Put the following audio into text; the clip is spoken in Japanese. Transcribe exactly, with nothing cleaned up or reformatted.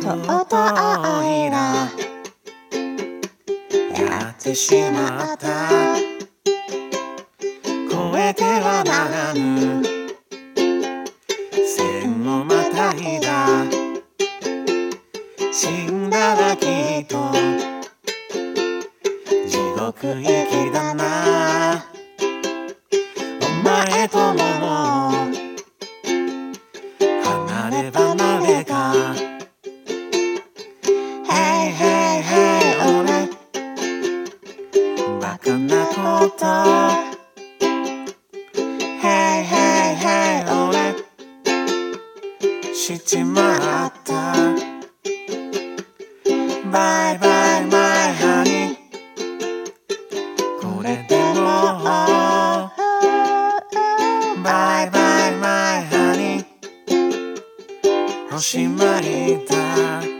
とうとうおいらやってしまった。越えてはならぬ線をまたいだ。死んだらきっと地獄行きだな。お前とももう離れ離れか。Hey hey hey 俺バカなこと。 Hey hey hey 俺しちまった。バイバイマイハニーこれでもバイバイマイハニーおしまいだ。